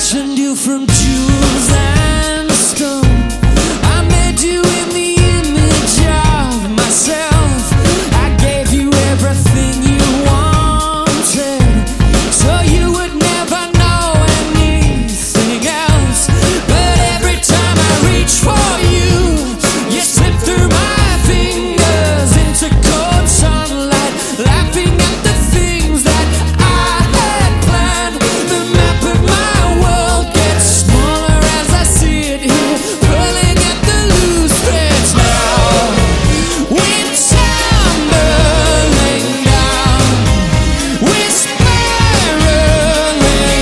fashioned you from jewels and stone. I made you in the image of myself. I gave you everything you wanted, so you would never know anything else. But every time I reach for you, you slip through my fingers into cold sunlight, laughing at the things that I had planned. The map of my world gets smaller as I see it here, pulling at the loose threads now. We're tumbling down, we're spiraling,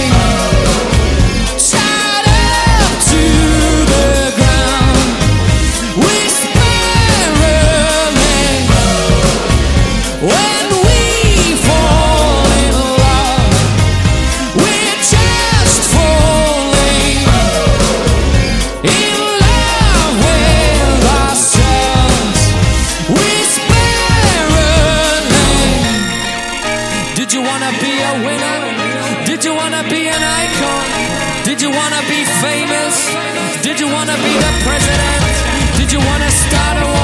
tied up to the ground. We're spiraling. When we fall in love, we're just falling in love with ourselves. We're spiraling. Did you wanna be a winner? Did you wanna be an icon? Did you wanna be famous? Did you wanna be the president? Did you wanna start a